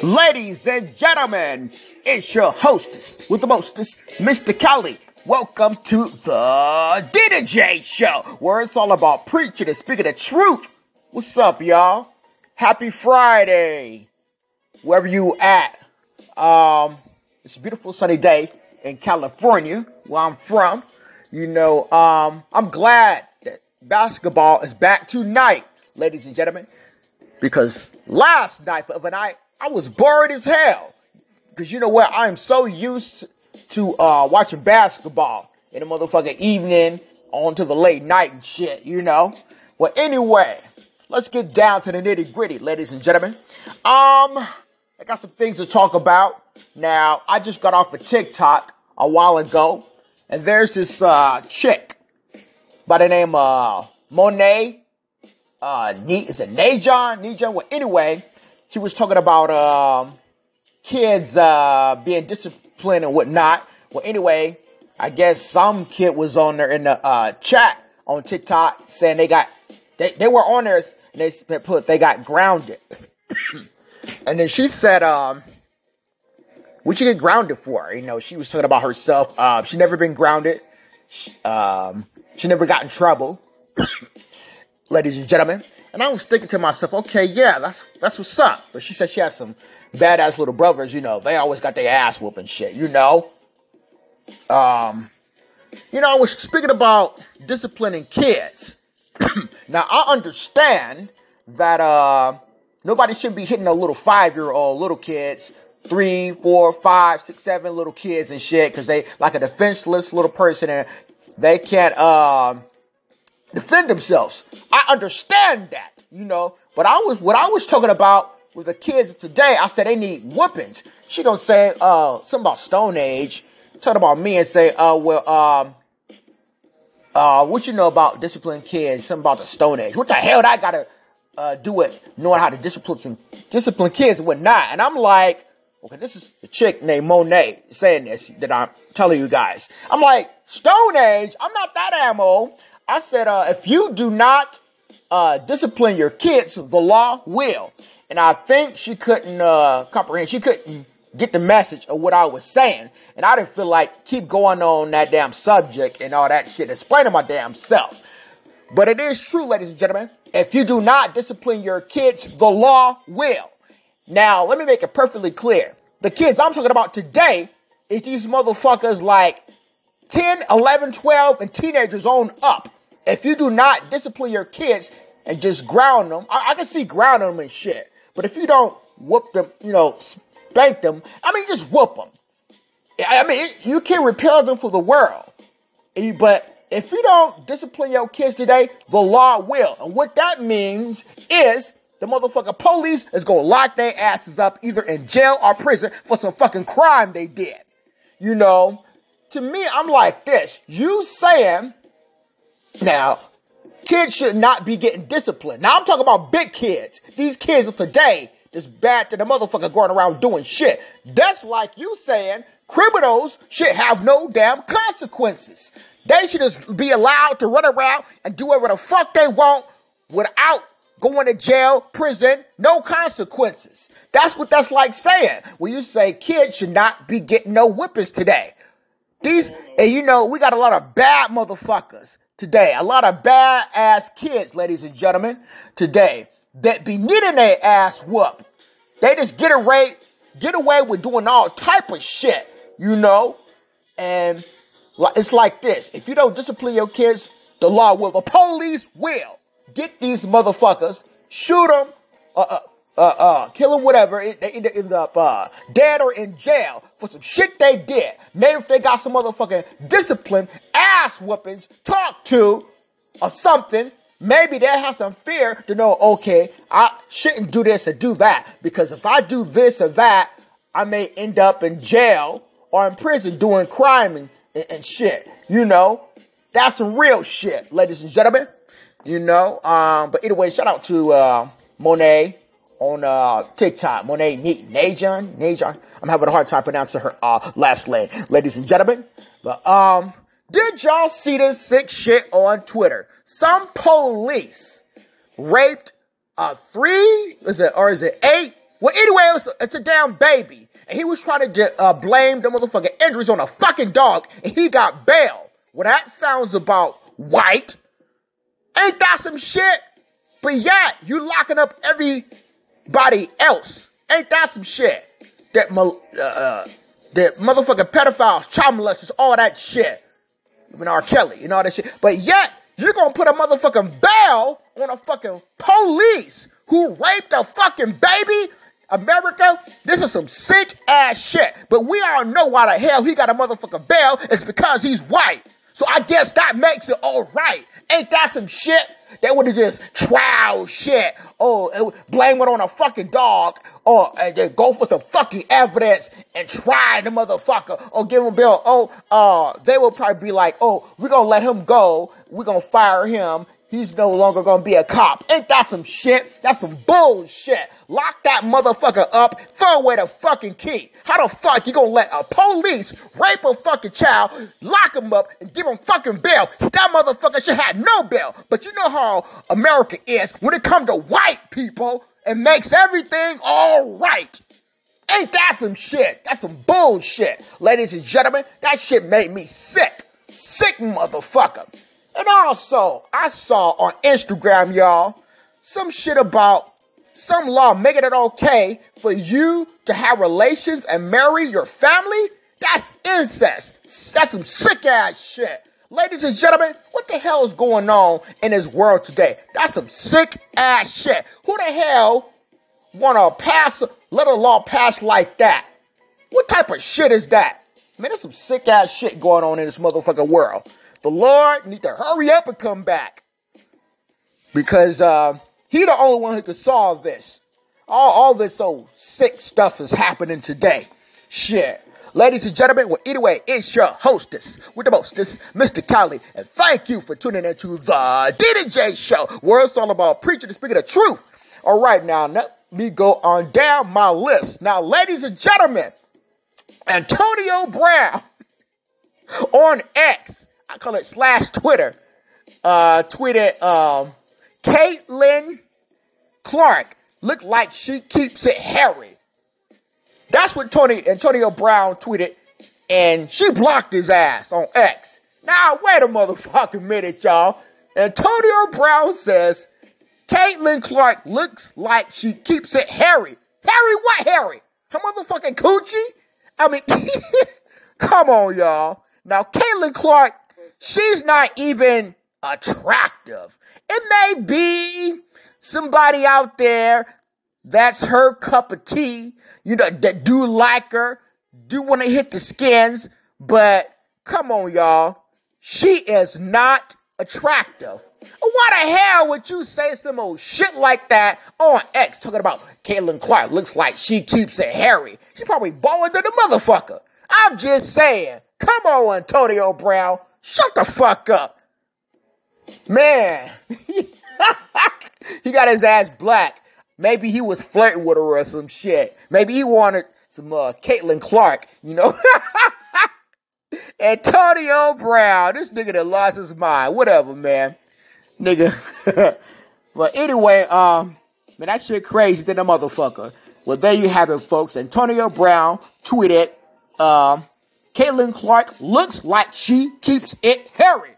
Ladies and gentlemen, it's your hostess with the mostest, Mr. Kelly. Welcome to the DJ Show, where it's all about preaching and speaking the truth. What's up, y'all? Happy Friday, wherever you at. It's a beautiful sunny day in California, where I'm from. I'm glad that basketball is back tonight, ladies and gentlemen, because last night for overnight, I was bored as hell. Because you know what? I am so used to watching basketball in the motherfucking evening on to the late night and shit, Well, anyway, let's get down to the nitty gritty, ladies and gentlemen. I got some things to talk about. Now, I just got off of TikTok a while ago, and there's this chick by the name of Monet. Is it Najan? Well, anyway, she was talking about kids being disciplined and whatnot. Well, anyway, I guess some kid was on there in the chat on TikTok saying they were on there and they got grounded. And then she said, what you get grounded for? She was talking about herself. She never been grounded. She never got in trouble. Ladies and gentlemen. And I was thinking to myself, okay, yeah, that's what's up. But she said she had some badass little brothers, they always got their ass whooping shit, I was speaking about disciplining kids. Now, I understand that nobody should be hitting a little 5-year-old little kids, 3, 4, 5, 6, 7 little kids and shit, because they like a defenseless little person and they can't defend themselves. I understand that, but what I was talking about with the kids today, I said they need whoopings. She gonna say something about Stone Age, talking about me and say, what you know about disciplining kids? Something about the Stone Age. What the hell that gotta do with knowing how to discipline kids and whatnot? And I'm like, okay, this is the chick named Monet saying this that I'm telling you guys. I'm like, Stone Age? I'm not that ammo. I said, if you do not discipline your kids, the law will. And I think she couldn't comprehend. She couldn't get the message of what I was saying. And I didn't feel like keep going on that damn subject and all that shit, explaining my damn self. But it is true, ladies and gentlemen. If you do not discipline your kids, the law will. Now, let me make it perfectly clear. The kids I'm talking about today is these motherfuckers like 10, 11, 12, and teenagers on up. If you do not discipline your kids and just ground them, I can see grounding them and shit. But if you don't whoop them, spank them, just whoop them. You can repair them for the world. But if you don't discipline your kids today, the law will. And what that means is the motherfucking police is going to lock their asses up either in jail or prison for some fucking crime they did. To me, I'm like this. You saying, now, kids should not be getting disciplined. Now, I'm talking about big kids. These kids of today, this bad to the motherfucker going around doing shit. That's like you saying criminals should have no damn consequences. They should just be allowed to run around and do whatever the fuck they want without going to jail, prison, no consequences. That's what that's like saying. When you say kids should not be getting no whippings today. We got a lot of bad motherfuckers today. A lot of bad ass kids, ladies and gentlemen, today that be needing their ass whooped. They just get away with doing all type of shit, And it's like this. If you don't discipline your kids, the law will. The police will get these motherfuckers, shoot them, kill them, whatever. They end up dead or in jail for some shit they did. Maybe if they got some motherfucking discipline, ass whoopings, talk to, or something, maybe they have some fear to know, okay, I shouldn't do this or do that. Because if I do this or that, I may end up in jail or in prison doing crime and shit. That's some real shit, ladies and gentlemen. But anyway, shout out to Monet on TikTok. Monet Najan. I'm having a hard time pronouncing her last name, ladies and gentlemen. But did y'all see this sick shit on Twitter? Some police raped 8 Well, anyway, it's a damn baby. And he was trying to blame the motherfucking injuries on a fucking dog, and he got bail. Well, that sounds about white. Ain't that some shit? But yet, you locking up everybody else. Ain't that some shit? That motherfucking pedophiles, child molesters, all that shit. Even R. Kelly and all that shit. But yet, you're gonna put a motherfucking bail on a fucking police who raped a fucking baby? America, this is some sick ass shit. But we all know why the hell he got a motherfucking bail. It's because he's white. So I guess that makes it all right. Ain't that some shit? They would have just trial shit. Oh, blame it on a fucking dog. Or they go for some fucking evidence and try the motherfucker. Or give him a bill. They will probably be like, we're going to let him go. We're going to fire him. He's no longer going to be a cop. Ain't that some shit? That's some bullshit. Lock that motherfucker up. Throw away the fucking key. How the fuck you going to let a police rape a fucking child, lock him up, and give him fucking bail? That motherfucker should have no bail. But you know how America is when it comes to white people. It makes everything all right. Ain't that some shit? That's some bullshit. Ladies and gentlemen, that shit made me sick. Sick motherfucker. And also, I saw on Instagram, y'all, some shit about some law making it okay for you to have relations and marry your family. That's incest. That's some sick ass shit. Ladies and gentlemen, what the hell is going on in this world today? That's some sick ass shit. Who the hell want to let a law pass like that? What type of shit is that? Man, there's some sick ass shit going on in this motherfucking world. The Lord need to hurry up and come back. Because he the only one who can solve this. All this old sick stuff is happening today. Shit. Ladies and gentlemen, well, anyway, it's your hostess with the mostest, Mr. Cali. And thank you for tuning into the D-J Show, where it's all about preaching and speaking the truth. All right, now let me go on down my list. Now, ladies and gentlemen, Antonio Brown on X, I call it /Twitter, tweeted, Caitlin Clark looked like she keeps it hairy. That's what Antonio Brown tweeted, and she blocked his ass on X. Now, wait a motherfucking minute, y'all. Antonio Brown says, Caitlin Clark looks like she keeps it hairy. Hairy what hairy? Her motherfucking coochie? I mean, come on, y'all. Now, Caitlin Clark, she's not even attractive. It may be somebody out there that's her cup of tea, you know, that do like her, do want to hit the skins, but come on, y'all. She is not attractive. Why the hell would you say some old shit like that on X talking about Caitlin Clark looks like she keeps it hairy? She probably balling to the motherfucker. I'm just saying. Come on, Antonio Brown. Shut the fuck up. Man. He got his ass black. Maybe he was flirting with her or some shit. Maybe he wanted some Caitlin Clark, you know? Antonio Brown. This nigga that lost his mind. Whatever, man. Nigga. But anyway, man, that shit crazy to the motherfucker. Well, there you have it, folks. Antonio Brown tweeted, Caitlin Clark looks like she keeps it hairy.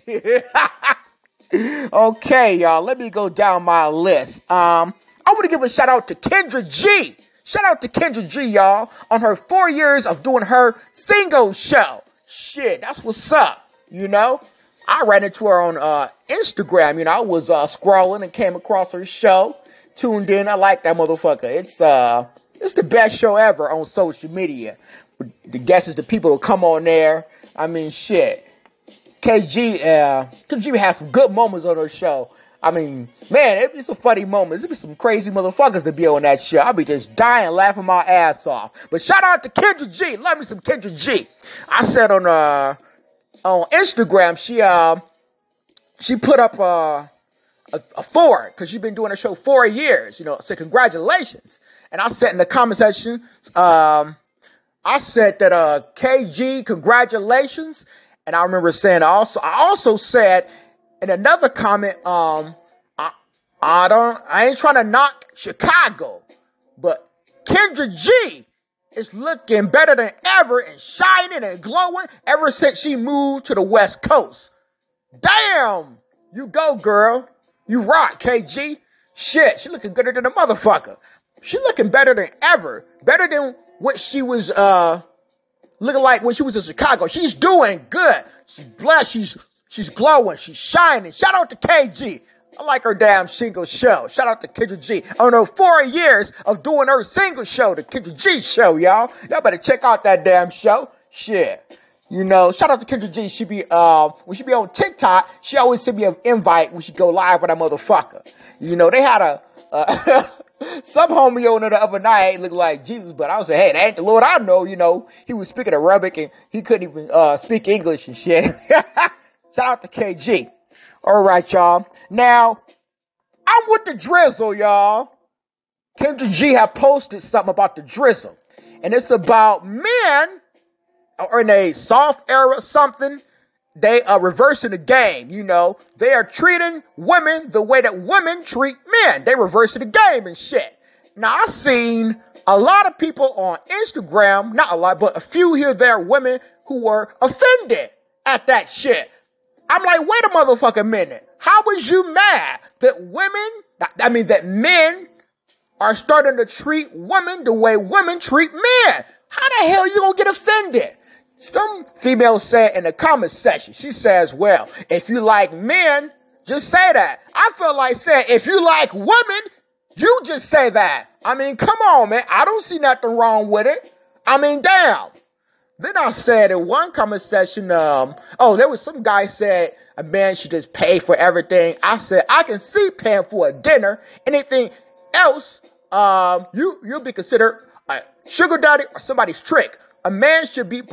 Okay, y'all. Let me go down my list. I want to give a shout out to Kendra G. Shout out to Kendra G, y'all, on her 4 years of doing her single show. Shit, that's what's up, you know? I ran into her on Instagram, you know. I was scrolling and came across her show. Tuned in. I like that motherfucker. It's the best show ever on social media. The guests is the people who come on there. I mean, shit. KG has some good moments on her show. I mean, man, it'd be some funny moments. It'd be some crazy motherfuckers to be on that show. I'd be just dying, laughing my ass off. But shout out to Kendra G. Love me some Kendra G. I said on Instagram, she put up a 4, because she's been doing the show 4 years. You know, said congratulations. And I said in the comment section, I said that KG, congratulations. And I remember saying I also said in another comment, I ain't trying to knock Chicago, but Kendra G is looking better than ever and shining and glowing ever since she moved to the West Coast. Damn, you go, girl. You rock, KG. Shit, she looking better than a motherfucker. She looking better than ever. Better than what she was looking like when she was in Chicago. She's doing good. She's blessed. She's glowing. She's shining. Shout out to KG. I like her damn single show. Shout out to Kendra G. On her 4 years of doing her single show, the Kendra G show, y'all. Y'all better check out that damn show. Shit. You know, shout out to Kendra G. She be, when she be on TikTok, she always send me an invite when she go live with that motherfucker. You know, they had some homie on there the other night looked like Jesus, but I was like, hey, that ain't the Lord I know, you know. He was speaking Arabic and he couldn't even speak English and shit. Shout out to KG. All right, y'all. Now, I'm with the drizzle, y'all. Kendra G have posted something about the drizzle. And it's about men or in a soft era something. They are reversing the game, you know. They are treating women the way that women treat men. They reversing the game and shit. Now, I've seen a lot of people on Instagram, not a lot, but a few here there, women who were offended at that shit. I'm like, wait a motherfucking minute. How was you mad that men are starting to treat women the way women treat men? How the hell you gonna get offended? Some female said in the comment section, she says, well, if you like men, just say that. I feel like saying, if you like women, you just say that. I mean, come on, man. I don't see nothing wrong with it. I mean, damn. Then I said in one comment section, there was some guy said a man should just pay for everything. I said, I can see paying for a dinner. Anything else, you'll be considered a sugar daddy or somebody's trick. A man should be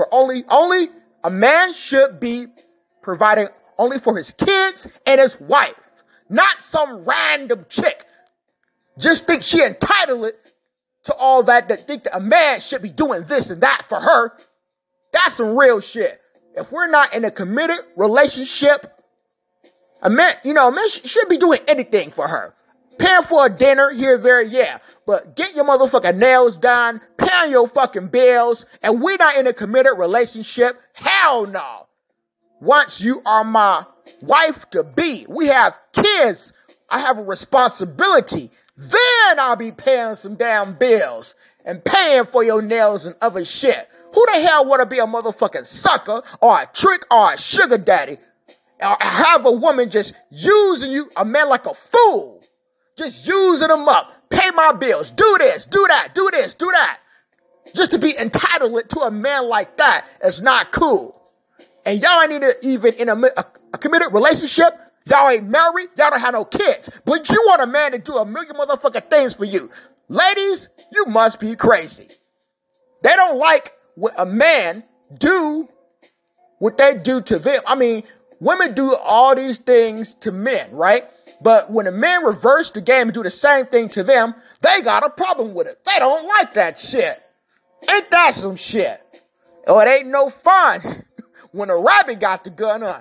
providing only for his kids and his wife, not some random chick. Just think she entitled to all that think that a man should be doing this and that for her. That's some real shit. If we're not in a committed relationship, a man should be doing anything for her. Paying for a dinner here, there, yeah. But get your motherfucking nails done, paying your fucking bills, and we're not in a committed relationship. Hell no. Once you are my wife to be, we have kids, I have a responsibility. Then I'll be paying some damn bills and paying for your nails and other shit. Who the hell want to be a motherfucking sucker or a trick or a sugar daddy? Or have a woman just using you, a man like a fool. Just using them up. Pay my bills. Do this, do that, do this, do that. Just to be entitled to a man like that is not cool. And y'all ain't even in a committed relationship. Y'all ain't married. Y'all don't have no kids. But you want a man to do a million motherfucking things for you. Ladies, you must be crazy. They don't like when a man do what they do to them. I mean, women do all these things to men, right? But when a man reverse the game and do the same thing to them, they got a problem with it. They don't like that shit. Ain't that some shit? Oh, it ain't no fun when a rabbit got the gun on.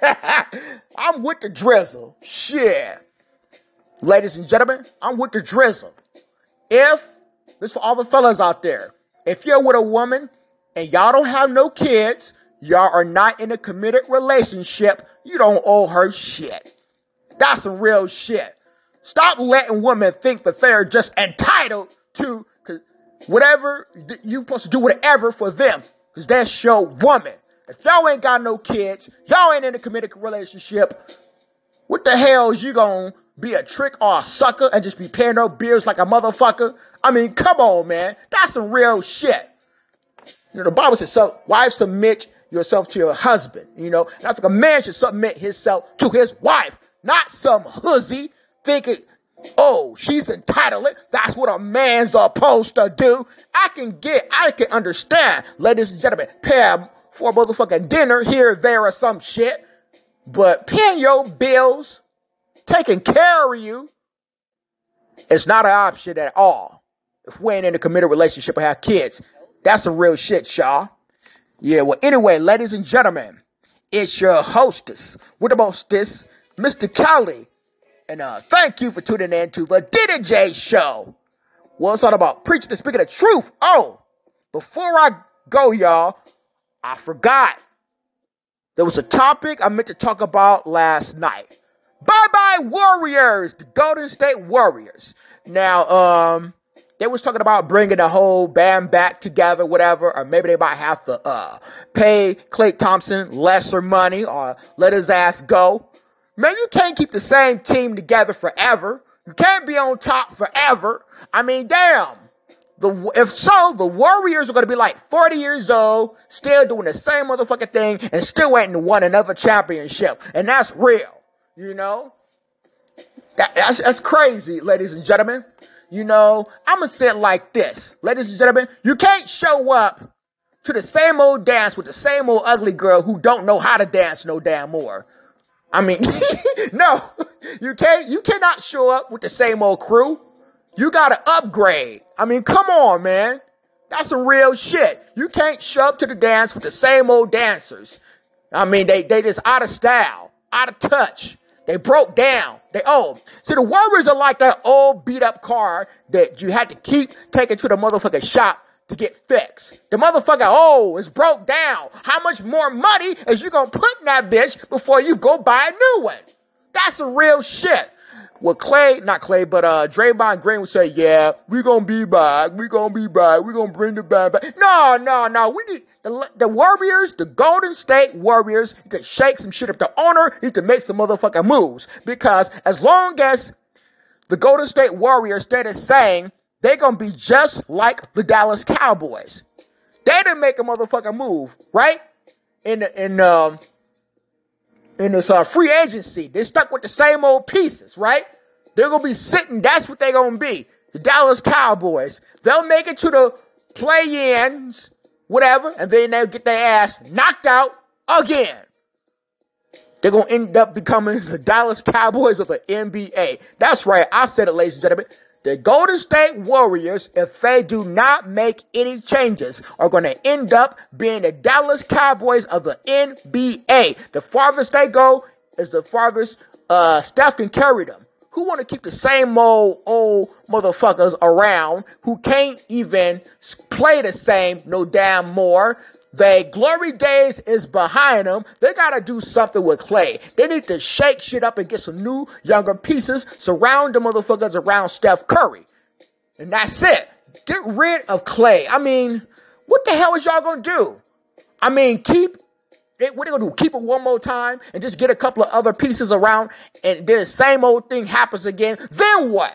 I'm with the drizzle. Shit. Ladies and gentlemen, I'm with the drizzle. This for all the fellas out there, if you're with a woman and y'all don't have no kids, y'all are not in a committed relationship, you don't owe her shit. That's some real shit. Stop letting women think that they're just entitled to whatever you supposed to do whatever for them. Because that's your woman. If y'all ain't got no kids, y'all ain't in a committed relationship, what the hell is you gonna be a trick or a sucker and just be paying no bills like a motherfucker? I mean, come on, man. That's some real shit. You know, the Bible says, so, wives, submit yourself to your husband. You know, and I think a man should submit himself to his wife. Not some hussy thinking, oh, she's entitled. That's what a man's supposed to do. I can understand, ladies and gentlemen, paying for a motherfucking dinner here, there, or some shit. But paying your bills, taking care of you, it's not an option at all. If we ain't in a committed relationship or have kids, that's some real shit, y'all. Yeah, well, anyway, ladies and gentlemen, it's your hostess with the mostest, Mr. Kelly. And thank you for tuning in to the DJ Show. Well, it's all about preaching and speaking the truth. Oh, before I go, y'all, I forgot. There was a topic I meant to talk about last night. Bye-bye Warriors, the Golden State Warriors. Now, they was talking about bringing the whole band back together, whatever, or maybe they might have to pay Klay Thompson lesser money or let his ass go. Man, you can't keep the same team together forever. You can't be on top forever. I mean, damn. If so, the Warriors are going to be like 40 years old, still doing the same motherfucking thing, and still waiting to win another championship. And that's real, you know? That's crazy, ladies and gentlemen. You know, I'm going to say it like this. Ladies and gentlemen, you can't show up to the same old dance with the same old ugly girl who don't know how to dance no damn more. I mean, no, you cannot show up with the same old crew. You gotta upgrade. I mean, come on, man. That's some real shit. You can't show up to the dance with the same old dancers. I mean, they just out of style, out of touch. They broke down. See, the Warriors are like that old beat up car that you had to keep taking to the motherfucking shop to get fixed. The motherfucker, it's broke down. How much more money is you gonna put in that bitch before you go buy a new one? That's some real shit. Well, Draymond Green would say, yeah, we're going to be back. We're going to bring the band back. No. We need the Warriors, the Golden State Warriors, need to shake some shit up. The owner needs to make some motherfucking moves. Because as long as the Golden State Warriors stay the same, they're going to be just like the Dallas Cowboys. They didn't make a motherfucking move, right? In this free agency, they're stuck with the same old pieces, right? They're going to be sitting, that's what they're going to be. The Dallas Cowboys. They'll make it to the play-ins, whatever, and then they'll get their ass knocked out again. They're going to end up becoming the Dallas Cowboys of the NBA. That's right, I said it, ladies and gentlemen. The Golden State Warriors, if they do not make any changes, are going to end up being the Dallas Cowboys of the NBA. The farthest they go is the farthest Steph can carry them. Who want to keep the same old motherfuckers around who can't even play the same no damn more? Their glory days is behind them. They got to do something with Klay. They need to shake shit up and get some new, younger pieces. Surround the motherfuckers around Steph Curry. And that's it. Get rid of Klay. I mean, what the hell is y'all going to do? I mean, what are they going to do? Keep it one more time and just get a couple of other pieces around and then the same old thing happens again? Then what?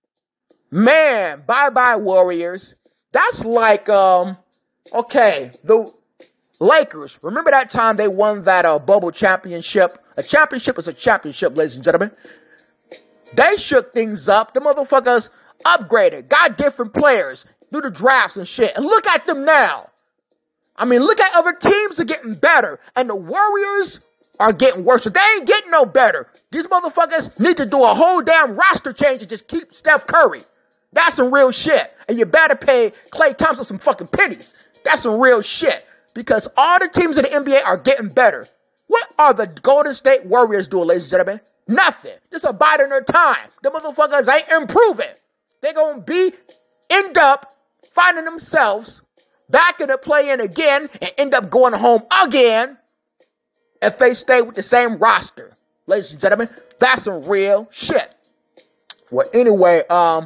Man, bye-bye Warriors. That's like, okay, the Lakers, remember that time they won that bubble championship? A championship is a championship, ladies and gentlemen. They shook things up. The motherfuckers upgraded, got different players, do the drafts and shit. And look at them now. I mean, look at other teams are getting better. And the Warriors are getting worse. They ain't getting no better. These motherfuckers need to do a whole damn roster change and just keep Steph Curry. That's some real shit. And you better pay Klay Thompson some fucking pennies. That's some real shit. Because all the teams in the NBA are getting better. What are the Golden State Warriors doing, ladies and gentlemen? Nothing. Just abiding their time. The motherfuckers ain't improving. They're going to end up finding themselves back in the play-in again and end up going home again if they stay with the same roster. Ladies and gentlemen, that's some real shit. Well, anyway,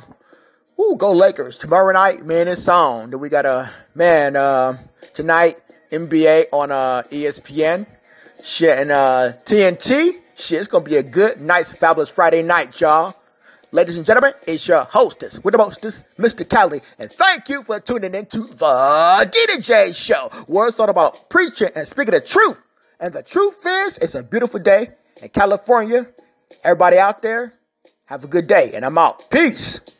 go Lakers. Tomorrow night, man, it's on. Then we got tonight, NBA on ESPN. Shit, and TNT. Shit, it's going to be a good, nice, fabulous Friday night, y'all. Ladies and gentlemen, it's your hostess, with the mostest, Mr. Cali. And thank you for tuning in to the DJ Show, where it's all about preaching and speaking the truth. And the truth is, it's a beautiful day in California. Everybody out there, have a good day. And I'm out. Peace.